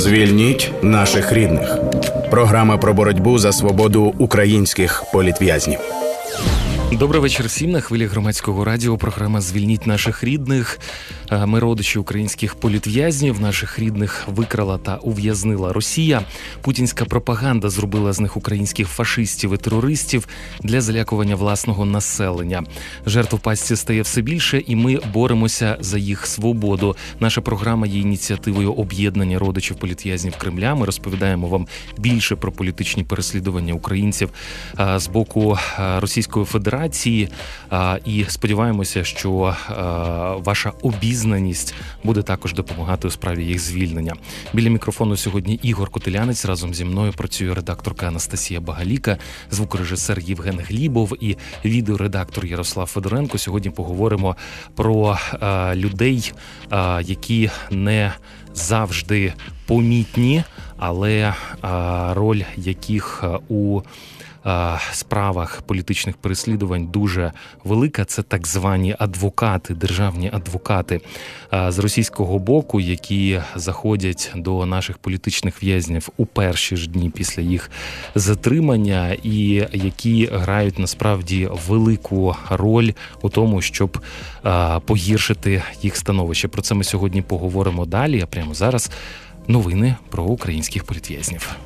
Звільніть наших рідних. Програма про боротьбу за свободу українських політв'язнів. Добрий вечір всім. На хвилі Громадського радіо програма «Звільніть наших рідних». Ми родичі українських політв'язнів. Наших рідних викрала та ув'язнила Росія. Путінська пропаганда зробила з них українських фашистів і терористів для залякування власного населення. Жертв в пастці стає все більше, і ми боремося за їх свободу. Наша програма є ініціативою об'єднання родичів політв'язнів Кремля. Ми розповідаємо вам більше про політичні переслідування українців з боку Російської Федерації. І сподіваємося, що ваша обізнаність буде також допомагати у справі їх звільнення. Біля мікрофону сьогодні Ігор Котелянець. Разом зі мною працює редакторка Анастасія Багаліка, звукорежисер Євген Глібов і відеоредактор Ярослав Федоренко. Сьогодні поговоримо про людей, які не завжди помітні, але роль яких у справах політичних переслідувань дуже велика. Це так звані адвокати, державні адвокати з російського боку, які заходять до наших політичних в'язнів у перші ж дні після їх затримання і які грають насправді велику роль у тому, щоб погіршити їх становище. Про це ми сьогодні поговоримо далі, а прямо зараз новини про українських політв'язнів.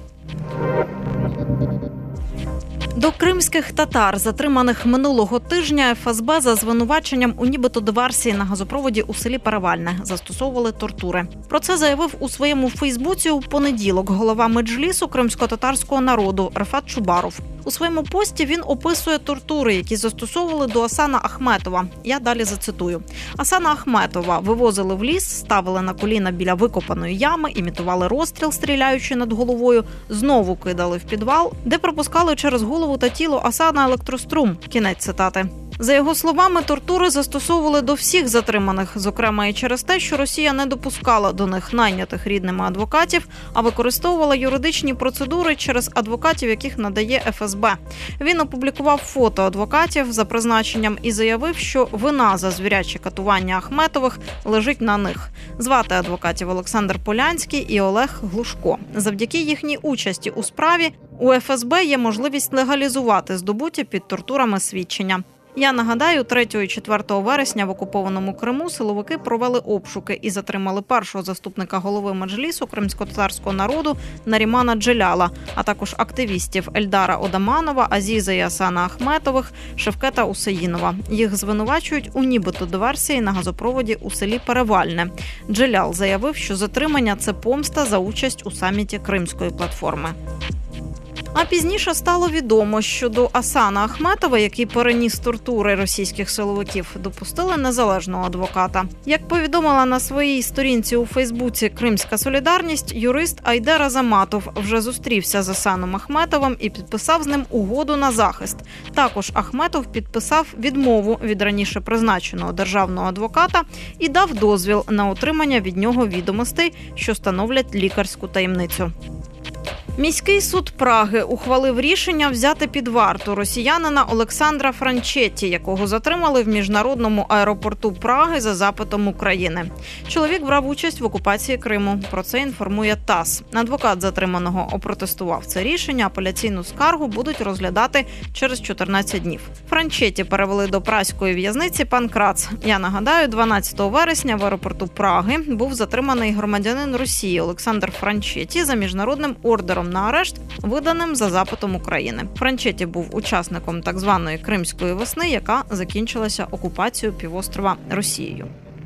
До кримських татар, затриманих минулого тижня, ФСБ за звинуваченням у нібито диверсії на газопроводі у селі Перевальне застосовували тортури. Про це заявив у своєму Фейсбуці у понеділок голова Меджлісу кримсько-татарського народу Рефат Чубаров. У своєму пості він описує тортури, які застосовували до Асана Ахметова. Я далі зацитую. Асана Ахметова вивозили в ліс, ставили на коліна біля викопаної ями, імітували розстріл, стріляючи над головою, знову кидали в підвал, де пропускали через голову та тіло Асана електрострум. Кінець цитати. За його словами, тортури застосовували до всіх затриманих, зокрема і через те, що Росія не допускала до них найнятих рідними адвокатів, а використовувала юридичні процедури через адвокатів, яких надає ФСБ. Він опублікував фото адвокатів за призначенням і заявив, що вина за звірячі катування Ахметових лежить на них. Звати адвокатів Олександр Полянський і Олег Глушко. Завдяки їхній участі у справі у ФСБ є можливість легалізувати здобуті під тортурами свідчення. Я нагадаю, 3 і 4 вересня в окупованому Криму силовики провели обшуки і затримали першого заступника голови Меджлісу кримсько-татарського народу Нарімана Джеляла, а також активістів Ельдара Одаманова, Азіза і Асана Ахметових, Шевкета Усеїнова. Їх звинувачують у нібито диверсії на газопроводі у селі Перевальне. Джелял заявив, що затримання – це помста за участь у саміті Кримської платформи. А пізніше стало відомо, що до Асана Ахметова, який переніс тортури російських силовиків, допустили незалежного адвоката. Як повідомила на своїй сторінці у Фейсбуці «Кримська солідарність», юрист Айдер Азаматов вже зустрівся з Асаном Ахметовим і підписав з ним угоду на захист. Також Ахметов підписав відмову від раніше призначеного державного адвоката і дав дозвіл на отримання від нього відомостей, що становлять лікарську таємницю. Міський суд Праги ухвалив рішення взяти під варту росіянина Олександра Франчетті, якого затримали в міжнародному аеропорту Праги за запитом України. Чоловік брав участь в окупації Криму. Про це інформує ТАСС. Адвокат затриманого опротестував це рішення. Апеляційну скаргу будуть розглядати через 14 днів. Франчетті перевели до празької в'язниці Панкрац. Я нагадаю, 12 вересня в аеропорту Праги був затриманий громадянин Росії Олександр Франчетті за міжнародним ордером на арешт, виданим за запитом України. Франчетті був учасником так званої Кримської весни, яка закінчилася окупацією півострова Росією.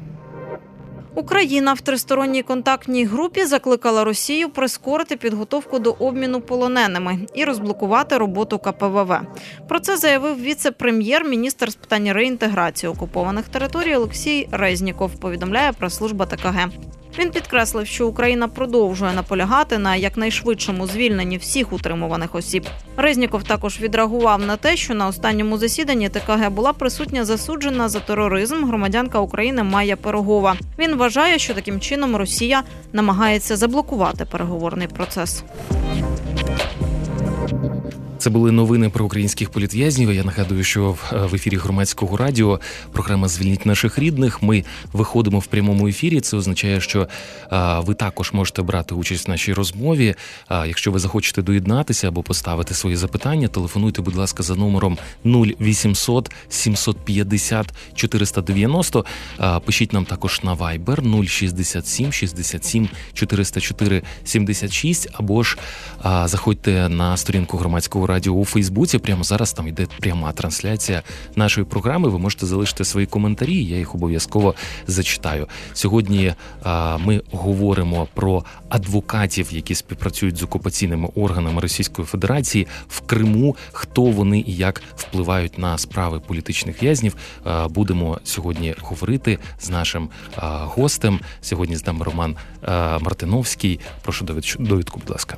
Україна в тристоронній контактній групі закликала Росію прискорити підготовку до обміну полоненими і розблокувати роботу КПВВ. Про це заявив віце-прем'єр-міністр з питань реінтеграції окупованих територій Олексій Резніков, повідомляє прес-служба ТКГ. Він підкреслив, що Україна продовжує наполягати на якнайшвидшому звільненні всіх утримуваних осіб. Резніков також відреагував на те, що на останньому засіданні ТКГ була присутня засуджена за тероризм громадянка України Майя Пирогова. Він вважає, що таким чином Росія намагається заблокувати переговорний процес. Це були новини про українських політв'язнів. Я нагадую, що в ефірі Громадського радіо програма «Звільніть наших рідних». Ми виходимо в прямому ефірі. Це означає, що ви також можете брати участь в нашій розмові. Якщо ви захочете доєднатися або поставити свої запитання, телефонуйте, будь ласка, за номером 0800 750 490. Пишіть нам також на Viber 067 67 404 76, або ж заходьте на сторінку Громадського радіо у Фейсбуці. Прямо зараз там йде пряма трансляція нашої програми. Ви можете залишити свої коментарі, я їх обов'язково зачитаю. Сьогодні ми говоримо про адвокатів, які співпрацюють з окупаційними органами Російської Федерації в Криму, хто вони і як впливають на справи політичних в'язнів. Будемо сьогодні говорити з нашим гостем. Сьогодні з нами Роман Мартиновський. Прошу довідку, будь ласка.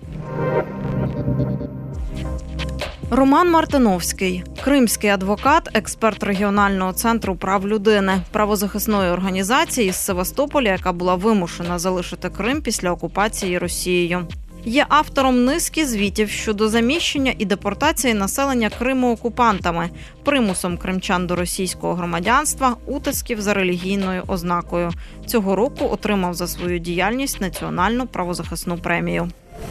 Роман Мартиновський – кримський адвокат, експерт регіонального центру прав людини, правозахисної організації з Севастополя, яка була вимушена залишити Крим після окупації Росією. Є автором низки звітів щодо заміщення і депортації населення Криму окупантами, примусом кримчан до російського громадянства, утисків за релігійною ознакою. Цього року отримав за свою діяльність Національну правозахисну премію.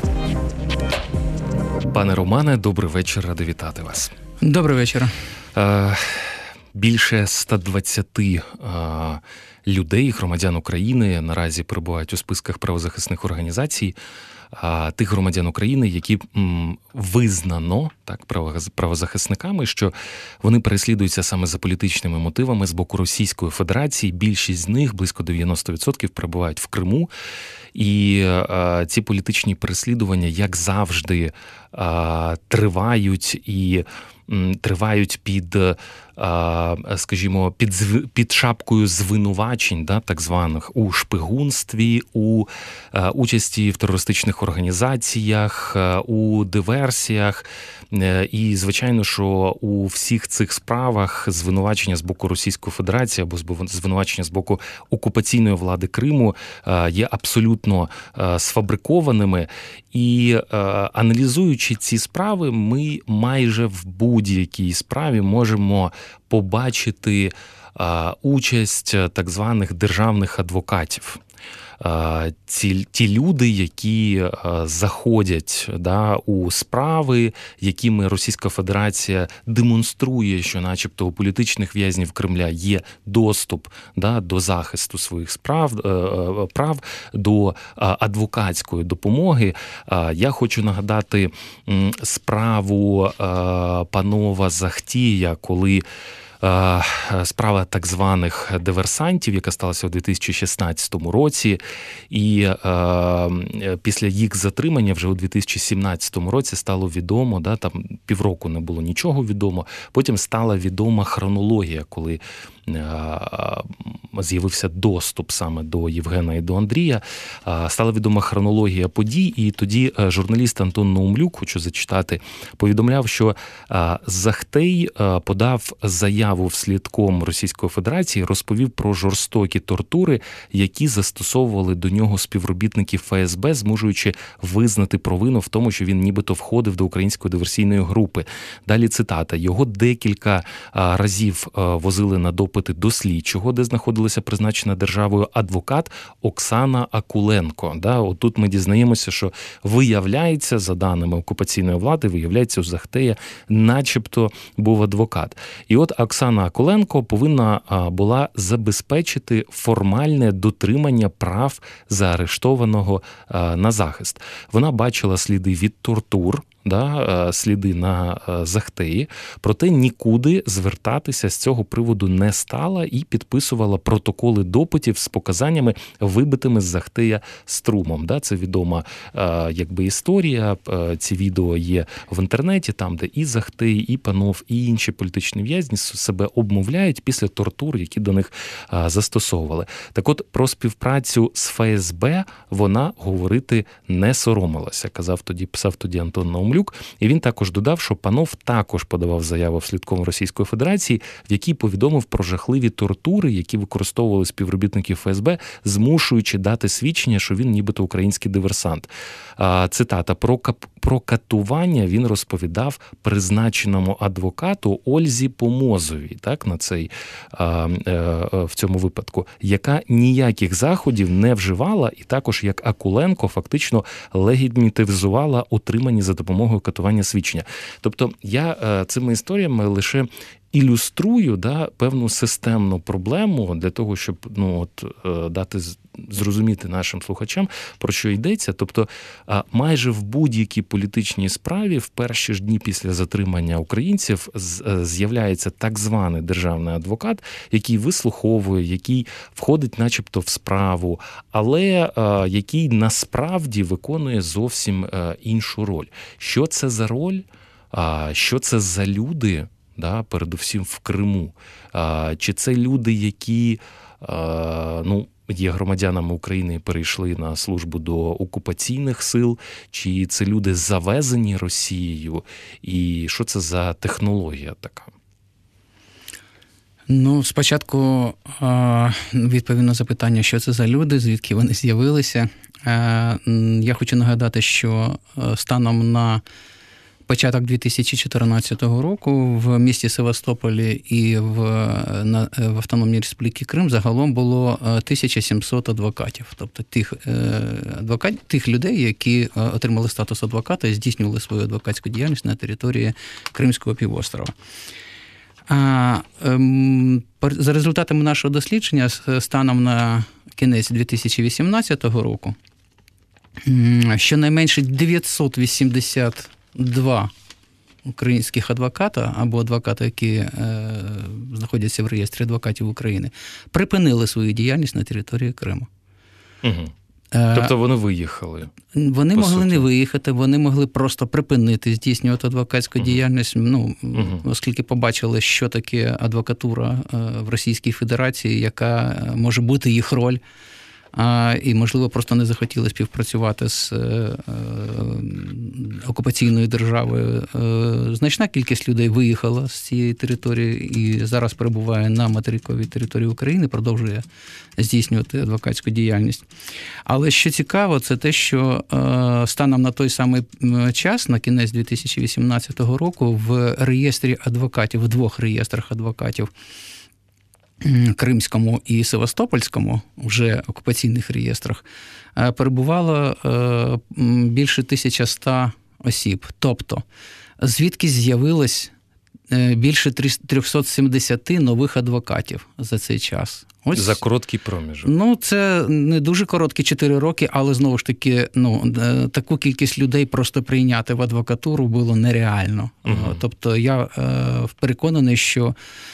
Пане Романе, добрий вечір, радий вітати вас. Добрий вечір. Більше 120 людей, громадян України, наразі перебувають у списках правозахисних організацій, тих громадян України, які визнано так правозахисниками, що вони переслідуються саме за політичними мотивами з боку Російської Федерації. Більшість з них, близько 90%, перебувають в Криму. І ці політичні переслідування, як завжди, тривають під, скажімо, під шапкою звинувачень, да, так званих, у шпигунстві, у участі в терористичних організаціях, у диверсіях. І, звичайно, що у всіх цих справах звинувачення з боку Російської Федерації або звинувачення з боку окупаційної влади Криму є абсолютно сфабрикованими. І аналізуючи ці справи, ми майже в будь-якій справі можемо побачити участь так званих державних адвокатів. Ті люди, які заходять у справи, якими Російська Федерація демонструє, що начебто у політичних в'язнів Кремля є доступ до захисту своїх прав, до адвокатської допомоги. Я хочу нагадати справу панова Захтія, коли справа так званих диверсантів, яка сталася у 2016 році, і після їх затримання вже у 2017 році стало відомо, там півроку не було нічого відомо, потім стала відома хронологія, коли з'явився доступ саме до Євгена і до Андрія, стала відома хронологія подій, і тоді журналіст Антон Наумлюк, хочу зачитати, повідомляв, що Захтей подав заяву вслідком Російської Федерації, розповів про жорстокі тортури, які застосовували до нього співробітники ФСБ, змушуючи визнати провину в тому, що він нібито входив до української диверсійної групи. Далі цитата. Його декілька разів возили на допити до слідчого, де знаходилася призначена державою адвокат Оксана Акуленко. Отут ми дізнаємося, що виявляється, за даними окупаційної влади, виявляється, у Захтея начебто був адвокат. І от Оксана Акуленко повинна була забезпечити формальне дотримання прав заарештованого на захист. Вона бачила сліди від тортур, сліди на Захтеї, проте нікуди звертатися з цього приводу не стала і підписувала протоколи допитів з показаннями, вибитими з Захтея струмом. Це відома історія, ці відео є в інтернеті, там, де і Захтей, і Панов, і інші політичні в'язні себе обмовляють після тортур, які до них застосовували. Так от, про співпрацю з ФСБ вона говорити не соромилася, писав тоді Антон Наумлюк. Павлюк. І він також додав, що Панов також подавав заяву в слідком Російської Федерації, в якій повідомив про жахливі тортури, які використовували співробітники ФСБ, змушуючи дати свідчення, що він нібито український диверсант. Цитата: про катування він розповідав призначеному адвокату Ользі Помозовій, так, на цей, в цьому випадку, яка ніяких заходів не вживала, і також, як Акуленко, фактично легітимізувала отримані за допомогою катування свідчення. Тобто я цими історіями лише ілюструю, певну системну проблему для того, щоб дати зрозуміти нашим слухачам, про що йдеться. Тобто майже в будь-якій політичній справі в перші ж дні після затримання українців з'являється так званий державний адвокат, який вислуховує, який входить начебто в справу, але який насправді виконує зовсім іншу роль. Що це за роль? Що це за люди? Передусім в Криму. Чи це люди, які є громадянами України і перейшли на службу до окупаційних сил, чи це люди завезені Росією? І що це за технологія така? Спочатку відповім на запитання, що це за люди, звідки вони з'явилися. Я хочу нагадати, що станом на початок 2014 року в місті Севастополі і в Автономній Республіці Крим загалом було 1700 адвокатів. Тобто тих людей, які отримали статус адвоката і здійснювали свою адвокатську діяльність на території Кримського півострова. За результатами нашого дослідження, станом на кінець 2018 року, щонайменше 982 українських адвоката або адвокати, які знаходяться в реєстрі адвокатів України, припинили свою діяльність на території Криму. Угу. Тобто вони виїхали? Вони могли не виїхати, вони могли просто припинити здійснювати адвокатську діяльність, оскільки побачили, що таке адвокатура в Російській Федерації, яка може бути їх роль, і, можливо, просто не захотіли співпрацювати з окупаційною державою. Значна кількість людей виїхала з цієї території і зараз перебуває на материковій території України, продовжує здійснювати адвокатську діяльність. Але що цікаво, це те, що станом на той самий час, на кінець 2018 року, в реєстрі адвокатів, в двох реєстрах адвокатів, Кримському і Севастопольському, вже окупаційних реєстрах, перебувало більше 1100 осіб. Тобто, звідки з'явилось більше 370 нових адвокатів за цей час. За короткий проміжок. Це не дуже короткі 4 роки, але, знову ж таки, таку кількість людей просто прийняти в адвокатуру було нереально. Тобто, я переконаний, що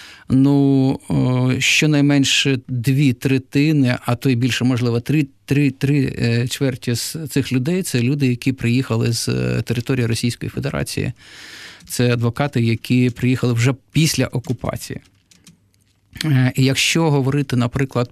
щонайменше 2/3, а то й більше, можливо, 3 чверті з цих людей – це люди, які приїхали з території Російської Федерації. Це адвокати, які приїхали вже після окупації. І якщо говорити, наприклад,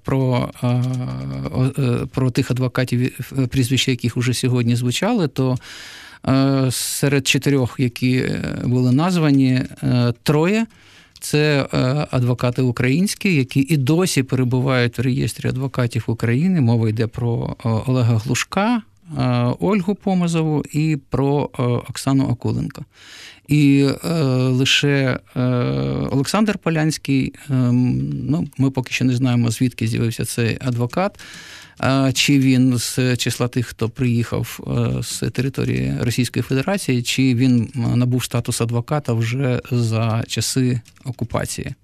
про тих адвокатів, прізвища яких уже сьогодні звучали, то серед 4, які були названі, 3 – це адвокати українські, які і досі перебувають в реєстрі адвокатів України. Мова йде про Олега Глушка, Ольгу Помозову і про Оксану Акуленко. І лише Олександр Полянський, ми поки що не знаємо, звідки з'явився цей адвокат, чи він з числа тих, хто приїхав з території Російської Федерації, чи він набув статус адвоката вже за часи окупації.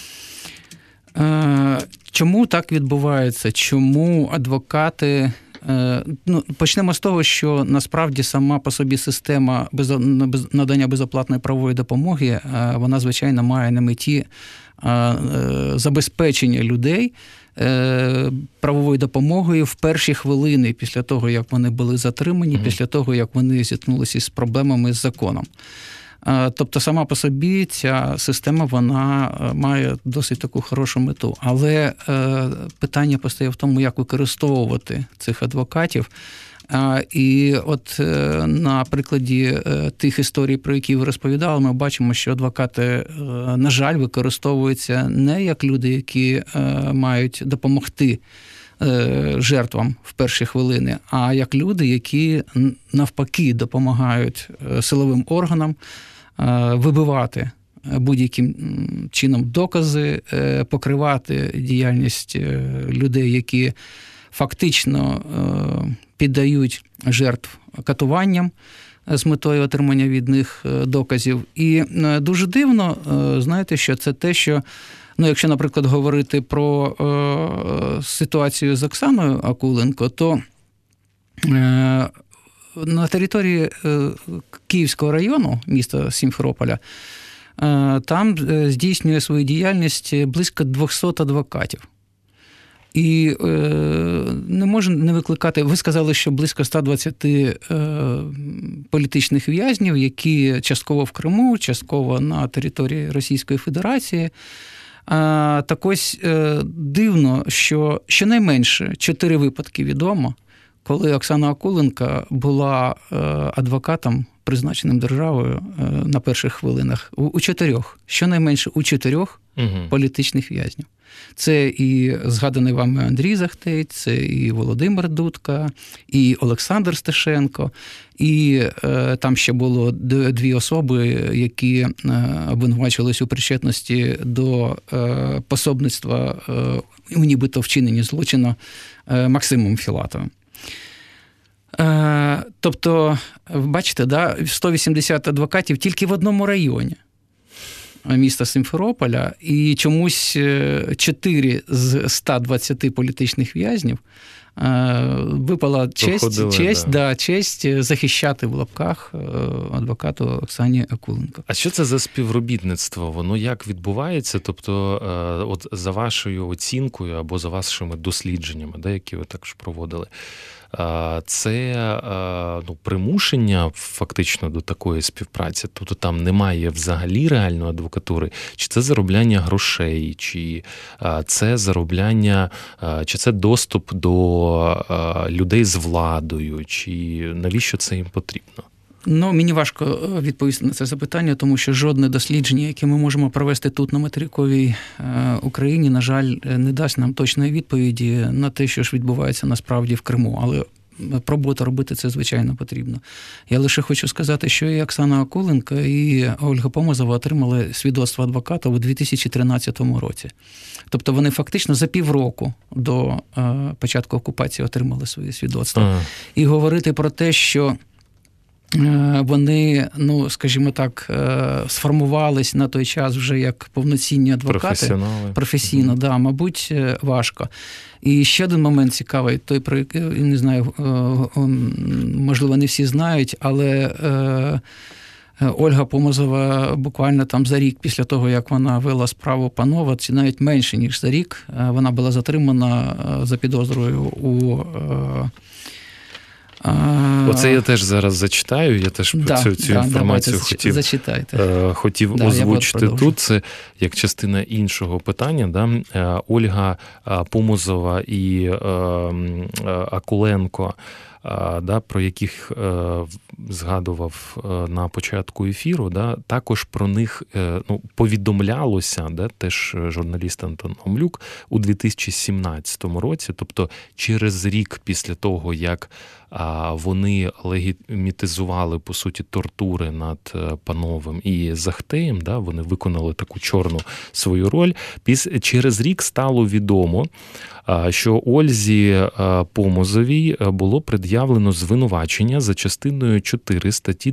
Чому так відбувається? Чому адвокати... Почнемо з того, що насправді сама по собі система надання безоплатної правової допомоги, вона, звичайно, має на меті забезпечення людей правовою допомогою в перші хвилини після того, як вони були затримані, після того, як вони зіткнулися з проблемами з законом. Тобто сама по собі ця система, вона має досить таку хорошу мету. Але питання постає в тому, як використовувати цих адвокатів І от на прикладі тих історій, про які ви розповідали, ми бачимо, що адвокати, на жаль, використовуються не як люди, які мають допомогти жертвам в перші хвилини, а як люди, які навпаки допомагають силовим органам вибивати будь-яким чином докази, покривати діяльність людей, які фактично піддають жертв катуванням з метою отримання від них доказів. І дуже дивно, знаєте, що це те, що, якщо, наприклад, говорити про ситуацію з Оксаною Акуленко, то на території Київського району, міста Сімферополя, там здійснює свою діяльність близько 200 адвокатів. І не може не викликати, ви сказали, що близько 120 політичних в'язнів, які частково в Криму, частково на території Російської Федерації. Так ось дивно, що щонайменше 4 випадки відомо, коли Оксана Акуленко була адвокатом, призначеним державою на перших хвилинах. У 4, щонайменше у 4 політичних в'язнів. Це і згаданий вами Андрій Захтей, це і Володимир Дудка, і Олександр Стешенко, і там ще було 2 особи, які обвинувачувалися у причетності до пособництва у нібито вчиненні злочину Максимом Філатовим. Тобто, бачите, 180 адвокатів тільки в одному районі міста Сімферополя, і чомусь 4 з 120 політичних в'язнів випала честь захищати в лапках адвокату Оксані Акуленко. А що це за співробітництво? Воно як відбувається? Тобто, от за вашою оцінкою або за вашими дослідженнями, які ви також проводили, це примушення фактично до такої співпраці? Тобто там немає взагалі реальної адвокатури? Чи це заробляння грошей? Чи це заробляння, чи це доступ до людей з владою? Чи навіщо це їм потрібно? Мені важко відповісти на це запитання, тому що жодне дослідження, яке ми можемо провести тут, на материковій Україні, на жаль, не дасть нам точної відповіді на те, що ж відбувається насправді в Криму. Але пробувати робити це, звичайно, потрібно. Я лише хочу сказати, що і Оксана Акуленко, і Ольга Помазова отримали свідоцтво адвоката у 2013 році. Тобто вони фактично за півроку до початку окупації отримали свої свідоцтва. І говорити про те, що вони, скажімо так, сформувались на той час вже як повноцінні адвокати. Професійно, мабуть, важко. І ще один момент цікавий, той, про який, не знаю, можливо, не всі знають, але Ольга Помазова буквально там за рік після того, як вона вела справу Панова, чи навіть менше, ніж за рік, вона була затримана за підозрою у... Оце я теж зараз зачитаю, я теж цю інформацію хотів озвучити тут. Це як частина іншого питання. Ольга Помазова і Акуленко, про яких згадував на початку ефіру, також про них повідомлялося, теж журналіст Антон Омлюк, у 2017 році, тобто через рік після того, як вони легітимізували, по суті, тортури над Пановим і Захтеєм, вони виконали таку чорну свою роль. Через рік стало відомо, що Ользі Помазовій було пред'явлено звинувачення за частиною 4 статті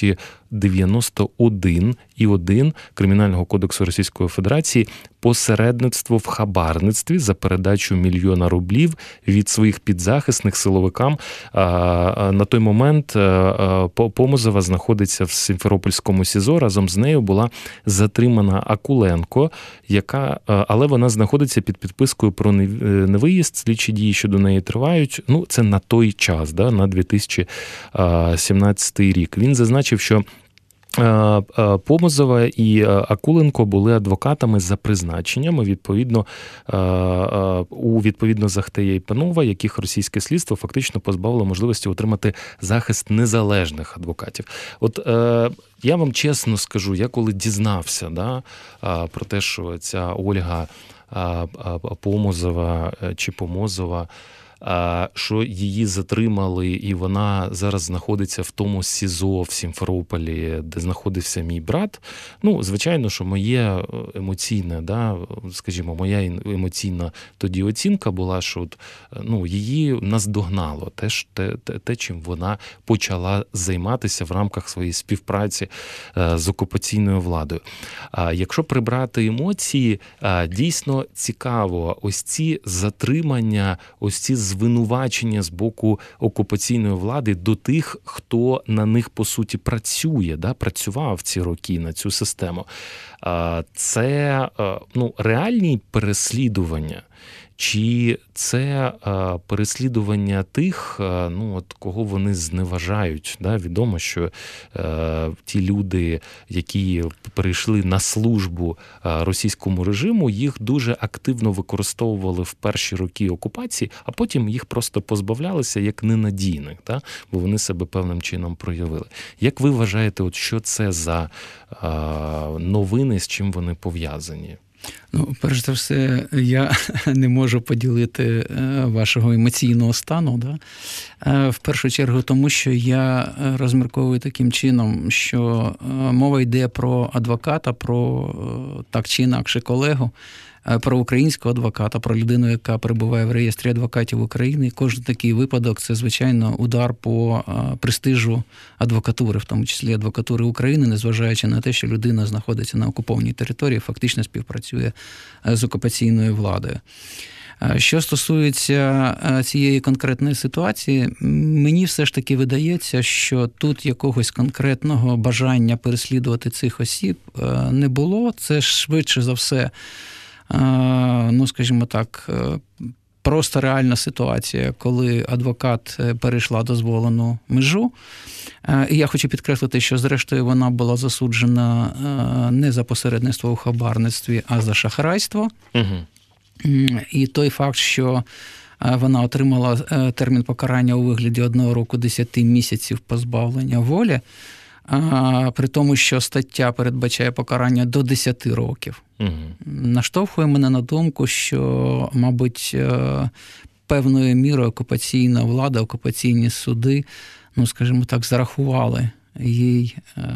291 Кримінального кодексу Російської Федерації посередництво в хабарництві за передачу 1 мільйона рублів від своїх підзахисних силовикам. На той момент Помазова знаходиться в Сімферопольському СІЗО. Разом з нею була затримана Акуленко, але вона знаходиться під підпискою про невиїзд. Слідчі дії щодо неї тривають. Це на той час, на 2017 рік. Він зазначив, що Помозова і Акуленко були адвокатами за призначенням, відповідно Захтея і Панова, яких російське слідство фактично позбавило можливості отримати захист незалежних адвокатів. От я вам чесно скажу, я коли дізнався про те, що ця Ольга Помозова чи Помозова, що її затримали, і вона зараз знаходиться в тому СІЗО в Сімферополі, де знаходився мій брат. Звичайно, що моя емоційна тоді оцінка була, що її наздогнало те, чим вона почала займатися в рамках своєї співпраці з окупаційною владою. Якщо прибрати емоції, дійсно цікаво, ось ці затримання, ось ці звинувачення з боку окупаційної влади до тих, хто на них, по суті, працював ці роки на цю систему. Це реальні переслідування? Чи це переслідування тих, кого вони зневажають? Відомо, що ті люди, які перейшли на службу російському режиму, їх дуже активно використовували в перші роки окупації, а потім їх просто позбавлялися як ненадійних, бо вони себе певним чином проявили. Як ви вважаєте, що це за новини, з чим вони пов'язані? Перш за все, я не можу поділити вашого емоційного стану. В першу чергу тому, що я розмірковую таким чином, що мова йде про адвоката, про так чи інакше колегу, про українського адвоката, про людину, яка перебуває в реєстрі адвокатів України. Кожен такий випадок – це, звичайно, удар по престижу адвокатури, в тому числі адвокатури України, незважаючи на те, що людина знаходиться на окупованій території, фактично співпрацює з окупаційною владою. Що стосується цієї конкретної ситуації, мені все ж таки видається, що тут якогось конкретного бажання переслідувати цих осіб не було. Це швидше за все, скажімо так, просто реальна ситуація, коли адвокат перейшла дозволену межу. І я хочу підкреслити, що зрештою вона була засуджена не за посередництво у хабарництві, а за шахрайство. І той факт, що вона отримала термін покарання у вигляді 1 року 10 місяців позбавлення волі, при тому, що стаття передбачає покарання до 10 років, наштовхує мене на думку, що, мабуть, певною мірою окупаційна влада, окупаційні суди, скажімо так, зарахували її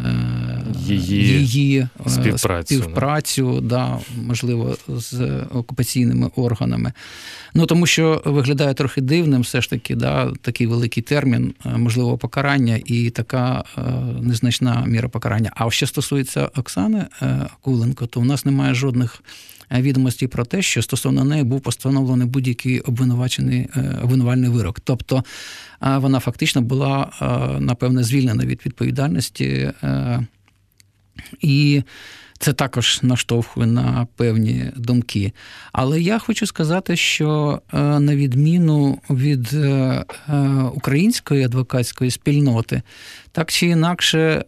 співпрацю, можливо, з окупаційними органами. Тому що виглядає трохи дивним все ж таки, такий великий термін можливого покарання і така незначна міра покарання. А що стосується Оксани Акуленко, то в нас немає жодних відомостей про те, що стосовно неї був постановлений будь-який обвинувальний вирок. Тобто вона фактично була, напевне, звільнена від відповідальності, і це також наштовхує на певні думки. Але я хочу сказати, що на відміну від української адвокатської спільноти, так чи інакше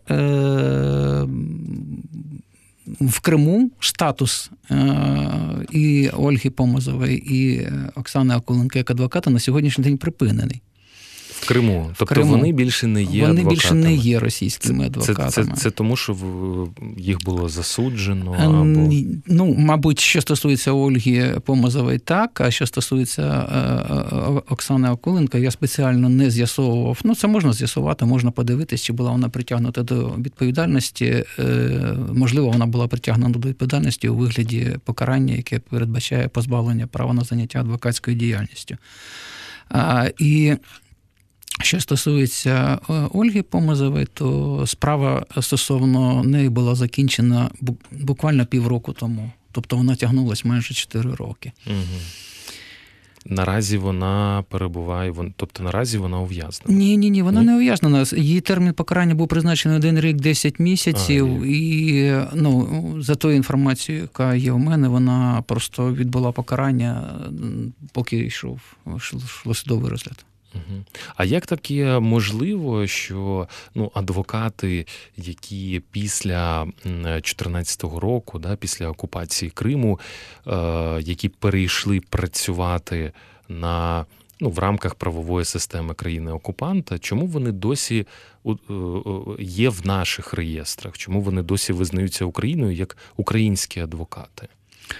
в Криму статус і Ольги Помозової, і Оксани Акуленко як адвоката на сьогоднішній день припинений. В Криму. Тобто вони більше не є адвокатами? Вони більше не є російськими адвокатами. Це тому, що їх було засуджено? Або... Мабуть, що стосується Ольги Помозової, так, а що стосується Оксани Акуленко, я спеціально не з'ясовував. Це можна з'ясувати, можна подивитись, чи була вона притягнута до відповідальності. Можливо, вона була притягнута до відповідальності у вигляді покарання, яке передбачає позбавлення права на заняття адвокатською діяльністю. І що стосується Ольги Помозової, то справа стосовно неї була закінчена буквально півроку тому. Тобто вона тягнулась майже 4 роки. Угу. Наразі вона перебуває, тобто наразі вона ув'язнена? Ні, вона не ув'язнена. Її термін покарання був призначений 1 рік 10 місяців, і за тою інформацією, яка є у мене, вона просто відбула покарання, поки йшло судовий розгляд. А як таке можливо, що адвокати, які після 2014 року, після окупації Криму, які перейшли працювати в рамках правової системи країни-окупанта, чому вони досі є в наших реєстрах? Чому вони досі визнаються Україною як українські адвокати?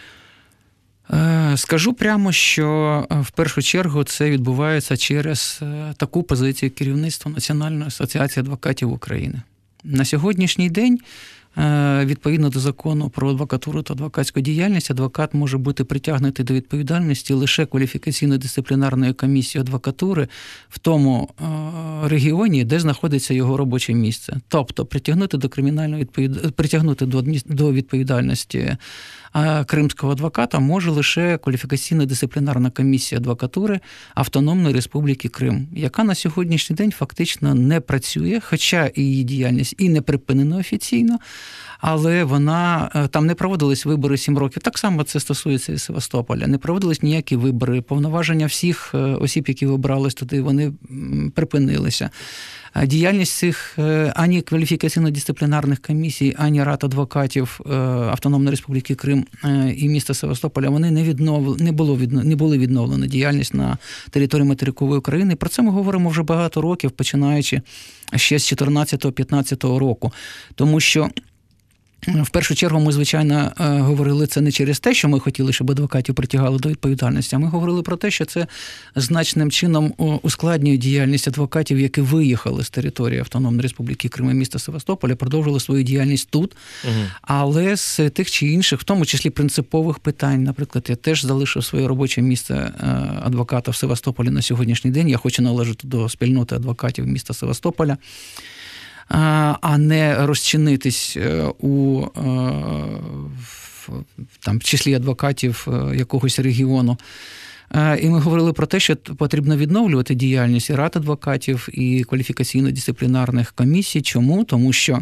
Скажу прямо, що в першу чергу це відбувається через таку позицію керівництва Національної асоціації адвокатів України. На сьогоднішній день, відповідно до закону про адвокатуру та адвокатську діяльність, адвокат може бути притягнутий до відповідальності лише кваліфікаційно-дисциплінарною комісією адвокатури в тому регіоні, де знаходиться його робоче місце. Тобто притягнути до відповідальності кримського адвоката може лише кваліфікаційно-дисциплінарна комісія адвокатури Автономної Республіки Крим, яка на сьогоднішній день фактично не працює, хоча її діяльність і не припинена офіційно, але там не проводились вибори 7 років. Так само це стосується і Севастополя. Не проводились ніякі вибори. Повноваження всіх осіб, які вибрались туди, вони припинилися. Діяльність цих ані кваліфікаційно-дисциплінарних комісій, ані рад адвокатів Автономної Республіки Крим і міста Севастополя, вони не були відновлені діяльність на території материкової України. Про це ми говоримо вже багато років, починаючи ще з 2014-2015 року. Тому що в першу чергу ми, звичайно, говорили це не через те, що ми хотіли, щоб адвокатів притягали до відповідальності, а ми говорили про те, що це значним чином ускладнює діяльність адвокатів, які виїхали з території Автономної Республіки Крим і міста Севастополя, продовжили свою діяльність тут, але з тих чи інших, в тому числі принципових питань. Наприклад, я теж залишив своє робоче місце адвоката в Севастополі на сьогоднішній день. Я хочу належати до спільноти адвокатів міста Севастополя, а не розчинитись у числі адвокатів якогось регіону. І ми говорили про те, що потрібно відновлювати діяльність і рад адвокатів, і кваліфікаційно-дисциплінарних комісій. Чому? Тому що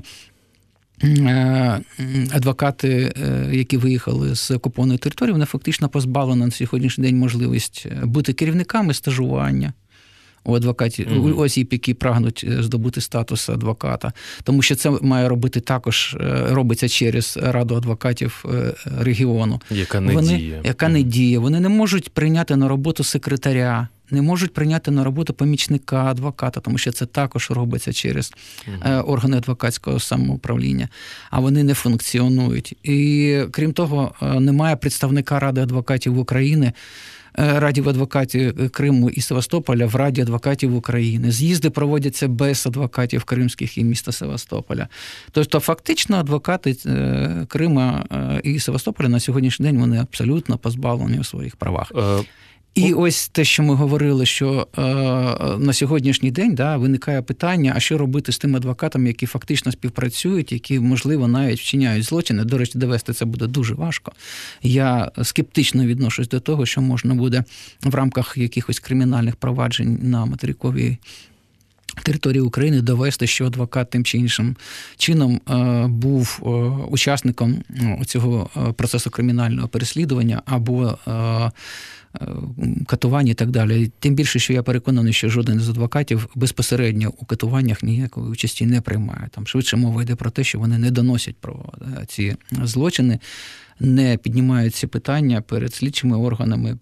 адвокати, які виїхали з окупованої території, вони фактично позбавлені на сьогоднішній день можливість бути керівниками стажування у адвокатів, у осіб, які прагнуть здобути статус адвоката. Тому що це має робити також, робиться через Раду адвокатів регіону. Яка не діє. Вони не можуть прийняти на роботу секретаря, не можуть прийняти на роботу помічника адвоката, тому що це також робиться через органи адвокатського самоуправління, а вони не функціонують. І, крім того, немає представника Ради адвокатів України, Радів адвокатів Криму і Севастополя в Раді адвокатів України. З'їзди проводяться без адвокатів кримських і міста Севастополя. Тобто фактично адвокати Крима і Севастополя на сьогоднішній день вони абсолютно позбавлені у своїх правах. І ось те, що ми говорили, що на сьогоднішній день виникає питання, а що робити з тими адвокатами, які фактично співпрацюють, які, можливо, навіть вчиняють злочини. До речі, довести це буде дуже важко. Я скептично відношусь до того, що можна буде в рамках якихось кримінальних проваджень на материковій території України довести, що адвокат тим чи іншим чином був учасником цього процесу кримінального переслідування або катування і так далі. Тим більше, що я переконаний, що жоден з адвокатів безпосередньо у катуваннях ніякої участі не приймає. Там швидше мова йде про те, що вони не доносять про ці злочини, не піднімають ці питання перед слідчими органами,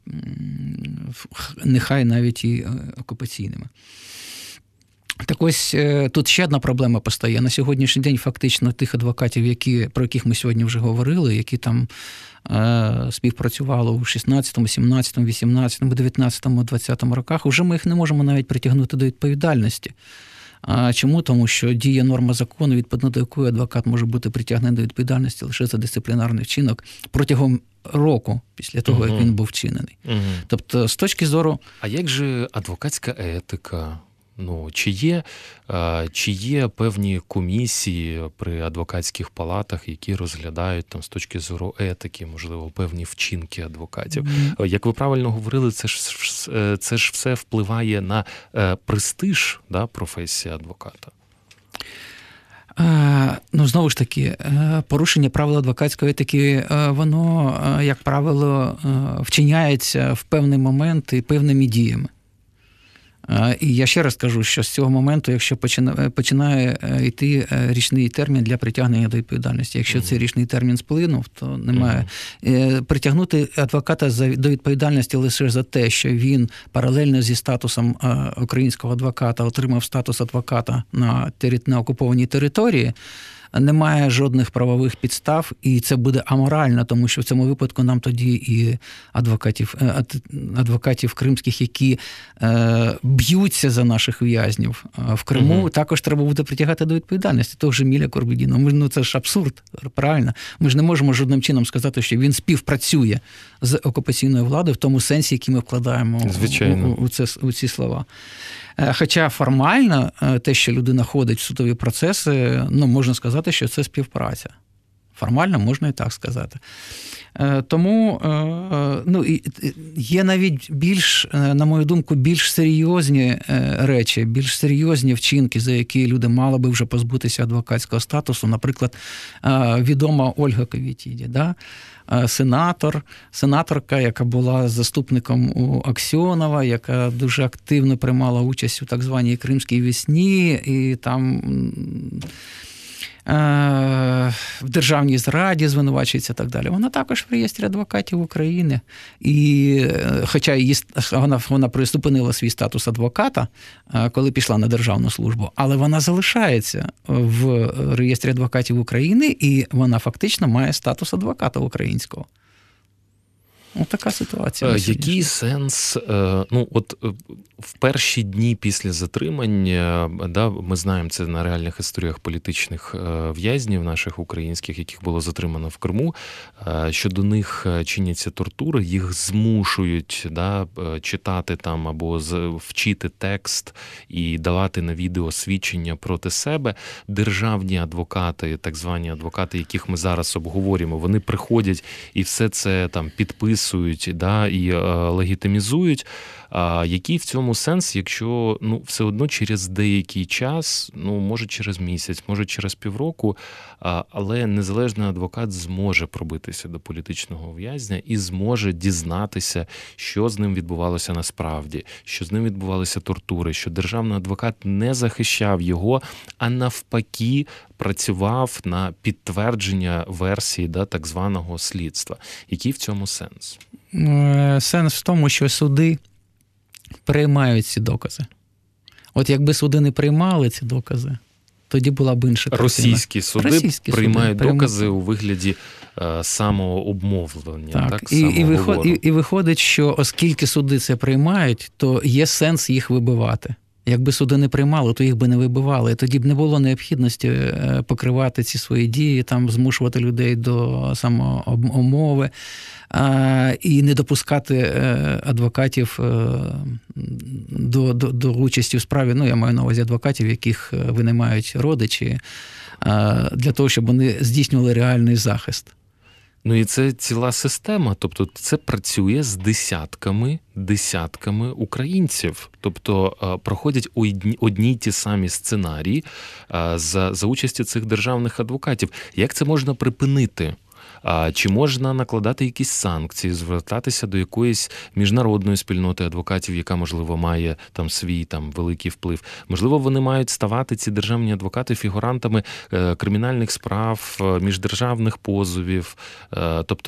нехай навіть і окупаційними. Так ось тут ще одна проблема постає. На сьогоднішній день фактично тих адвокатів, про яких ми сьогодні вже говорили, які там співпрацювали у 16, 17, 18, 19, 20 роках, вже ми їх не можемо навіть притягнути до відповідальності. Чому? Тому що діє норма закону, відповідно до якої адвокат може бути притягнений до відповідальності лише за дисциплінарний вчинок протягом року після того, як він був вчинений. Тобто, з точки зору... А як же адвокатська етика? Чи є певні комісії при адвокатських палатах, які розглядають там з точки зору етики, можливо, певні вчинки адвокатів? Як ви правильно говорили, це ж все впливає на престиж професії адвоката. Знову ж таки, порушення правил адвокатської етики, воно, як правило, вчиняється в певний момент і певними діями. І я ще раз кажу, що з цього моменту, якщо починає йти річний термін для притягнення до відповідальності, якщо цей річний термін сплинув, то немає. Притягнути адвоката до відповідальності лише за те, що він паралельно зі статусом українського адвоката отримав статус адвоката на окупованій території, немає жодних правових підстав, і це буде аморально, тому що в цьому випадку нам тоді і адвокатів кримських, які б'ються за наших в'язнів в Криму, також треба буде притягати до відповідальності. Того ж Еміля Курбідіна. Це ж абсурд, правильно? Ми ж не можемо жодним чином сказати, що він співпрацює з окупаційною владою в тому сенсі, який ми вкладаємо у ці слова. Хоча формально те, що людина ходить в судові процеси, можна сказати, що це співпраця. Формально можна і так сказати. Тому є навіть більш, на мою думку, більш серйозні речі, більш серйозні вчинки, за які люди мали би вже позбутися адвокатського статусу. Наприклад, відома Ольга Ковітіді, сенаторка, яка була заступником у Аксьонова, яка дуже активно приймала участь у так званій Кримській весні, і там в державній зраді звинувачується і так далі. Вона також в реєстрі адвокатів України. І хоча вона призупинила свій статус адвоката, коли пішла на державну службу, але вона залишається в реєстрі адвокатів України, і вона фактично має статус адвоката українського. Ось така ситуація. Який сенс, в перші дні після затримання, ми знаємо це на реальних історіях політичних в'язнів наших українських, яких було затримано в Криму, що до них чиняться тортури, їх змушують читати там або вчити текст і давати на відео свідчення проти себе. Державні адвокати, так звані адвокати, яких ми зараз обговорюємо, вони приходять і все це там підписують, і легітимізують. Який в цьому сенс, якщо все одно через деякий час, може через місяць, може через півроку, але незалежний адвокат зможе пробитися до політичного в'язня і зможе дізнатися, що з ним відбувалося насправді, що з ним відбувалися тортури, що державний адвокат не захищав його, а навпаки працював на підтвердження версії так званого слідства. Який в цьому сенс? Сенс в тому, що суди приймають ці докази. От якби суди не приймали ці докази, тоді була б інша картина. Російські суди приймають докази у вигляді самообмовлення. Так? І виходить, що оскільки суди це приймають, то є сенс їх вибивати. Якби суди не приймали, то їх би не вибивали. Тоді б не було необхідності покривати ці свої дії, змушувати людей до самообмови і не допускати адвокатів до участі в справі. Я маю на увазі адвокатів, яких винаймають родичі, для того, щоб вони здійснювали реальний захист. І це ціла система, тобто це працює з десятками українців. Тобто проходять одні й ті самі сценарії за участі цих державних адвокатів. Як це можна припинити? Чи можна накладати якісь санкції, звертатися до якоїсь міжнародної спільноти адвокатів, яка, можливо, має свій великий вплив? Можливо, вони мають ставати, ці державні адвокати, фігурантами кримінальних справ, міждержавних позовів. Тобто,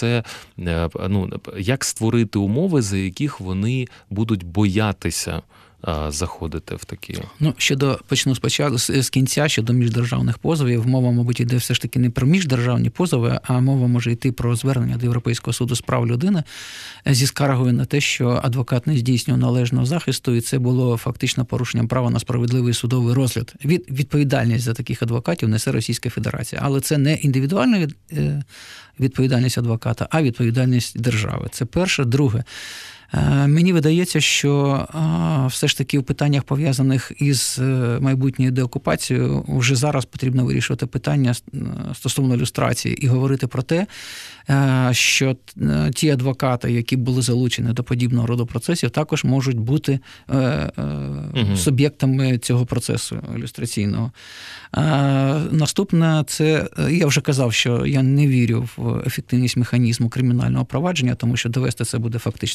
як створити умови, за яких вони будуть боятися заходити в такі? Почну спочатку з кінця, щодо міждержавних позовів. Мова, мабуть, йде все ж таки не про міждержавні позови, а мова може йти про звернення до Європейського суду з прав людини зі скаргою на те, що адвокат не здійснював належного захисту, і це було фактично порушенням права на справедливий судовий розгляд. Відповідальність за таких адвокатів несе Російська Федерація. Але це не індивідуальна відповідальність адвоката, а відповідальність держави. Це перше. Друге. Мені видається, що все ж таки в питаннях, пов'язаних із майбутньою деокупацією, вже зараз потрібно вирішувати питання стосовно люстрації і говорити про те, що ті адвокати, які були залучені до подібного роду процесів, також можуть бути суб'єктами цього процесу люстраційного. Наступне, це, я вже казав, що я не вірю в ефективність механізму кримінального провадження, тому що довести це буде фактично неможливо.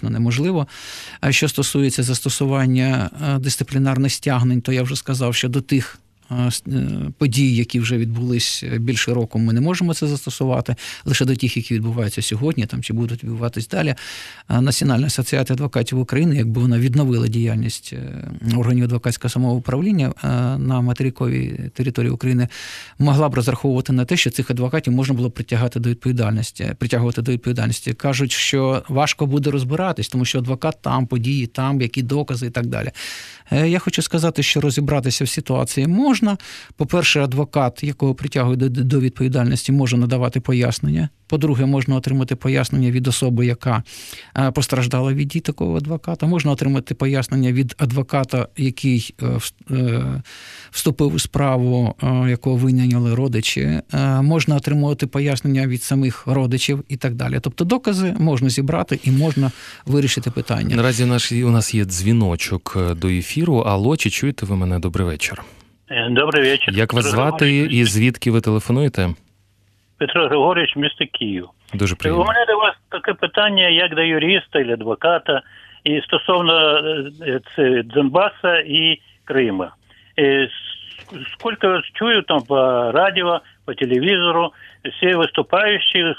важливо. А що стосується застосування дисциплінарних стягнень, то я вже сказав, що до тих подій, які вже відбулись більше року, ми не можемо це застосувати, лише до тих, які відбуваються сьогодні, там, чи будуть відбуватись далі. Національна асоціація адвокатів України, якби вона відновила діяльність органів адвокатського самоуправління на материковій території України, могла б розраховувати на те, що цих адвокатів можна було притягувати до відповідальності. Кажуть, що важко буде розбиратись, тому що адвокат там, події там, які докази і так далі. Я хочу сказати, що розібратися в ситуації можна. По-перше, адвокат, якого притягують до відповідальності, може надавати пояснення. По-друге, можна отримати пояснення від особи, яка постраждала від дій такого адвоката. Можна отримати пояснення від адвоката, який вступив у справу, якого винайняли родичі. Можна отримувати пояснення від самих родичів і так далі. Тобто докази можна зібрати і можна вирішити питання. Наразі у нас є дзвіночок до ефіру. Алло, чи чуєте ви мене? Добрий вечір. Добрий вечір. Як вас звати і звідки ви телефонуєте? Петро Григорович, місто Київ. Дуже приємно. У мене до вас таке питання, як до юриста і адвоката, і стосовно Донбаса і Криму. Сколько чую там по радио, по телевизору, все выступающие,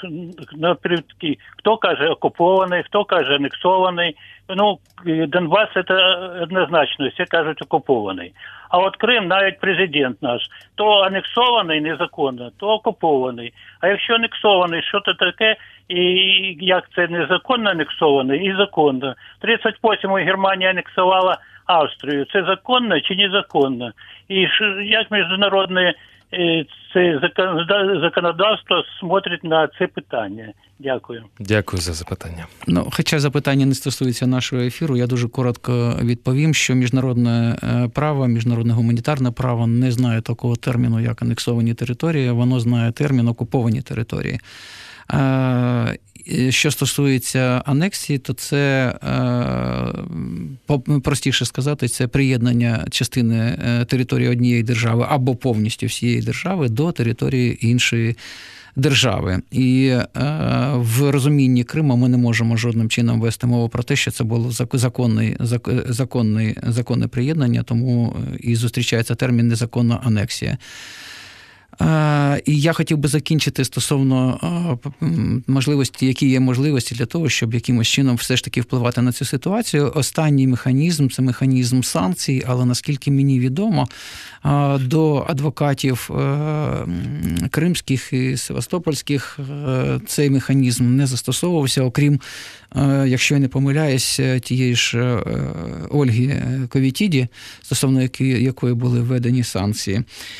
кто каже окупований, хто каже анексований. Ну, Донбас це однозначно, всі кажуть окупований. А от Крим, навіть президент наш, то анексований незаконно, то окупований. А якщо анексований, що це таке, і як це незаконно анексований і законно. 38-му Германія анексувала Австрію. Це законно чи незаконно? І як міжнародне це законодавство смотрить на це питання? Дякую. Дякую за запитання. Хоча запитання не стосується нашого ефіру, я дуже коротко відповім, що міжнародне право, міжнародне гуманітарне право не знає такого терміну, як анексовані території, воно знає термін окуповані території. Що стосується анексії, то це, простіше сказати, це приєднання частини території однієї держави або повністю всієї держави до території іншої держави. І в розумінні Криму ми не можемо жодним чином вести мову про те, що це було законне приєднання, тому і зустрічається термін незаконна анексія. І я хотів би закінчити стосовно можливості, які є можливості для того, щоб якимось чином все ж таки впливати на цю ситуацію. Останній механізм – це механізм санкцій, але наскільки мені відомо, до адвокатів кримських і севастопольських цей механізм не застосовувався, окрім, якщо я не помиляюсь, тієї ж Ольги Ковітіді, стосовно якої були введені санкції.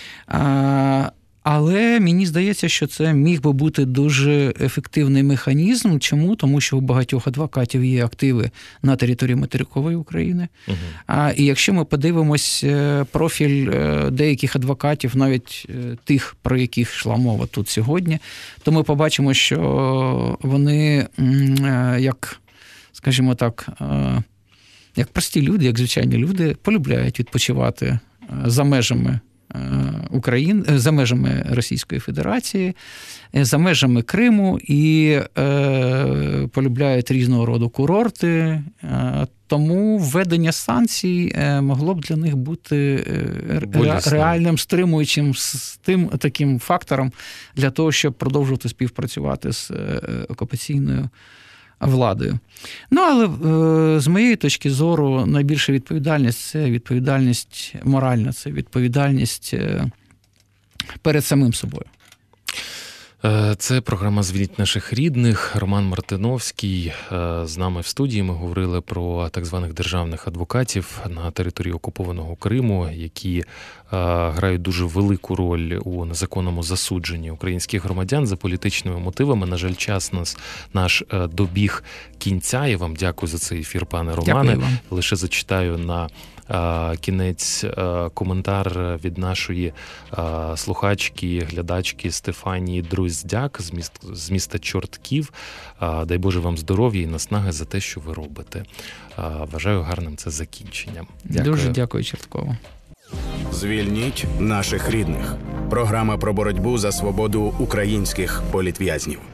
Але мені здається, що це міг би бути дуже ефективний механізм. Чому? Тому що у багатьох адвокатів є активи на території материкової України. І якщо ми подивимось профіль деяких адвокатів, навіть тих, про яких йшла мова тут сьогодні, то ми побачимо, що вони, як, скажімо так, як прості люди, як звичайні люди, полюбляють відпочивати за межами України, за межами Російської Федерації, за межами Криму і полюбляють різного роду курорти. Тому введення санкцій могло б для них бути реальним стримуючим таким фактором для того, щоб продовжувати співпрацювати з окупаційною владою. Але з моєї точки зору найбільша відповідальність – це відповідальність моральна, це відповідальність перед самим собою. Це програма «Звільніть наших рідних». Роман Мартиновський з нами в студії. Ми говорили про так званих державних адвокатів на території окупованого Криму, які грають дуже велику роль у незаконному засудженні українських громадян за політичними мотивами. На жаль, час наш добіг кінця. Я вам дякую за цей ефір, пане Романе. Лише зачитаю на кінець коментар від нашої слухачки, глядачки Стефанії Друздяк з міста Чортків. Дай Боже вам здоров'я і наснаги за те, що ви робите. Вважаю гарним це закінчення. Дякую. Дуже дякую, Чорткову. Звільніть наших рідних. Програма про боротьбу за свободу українських політв'язнів.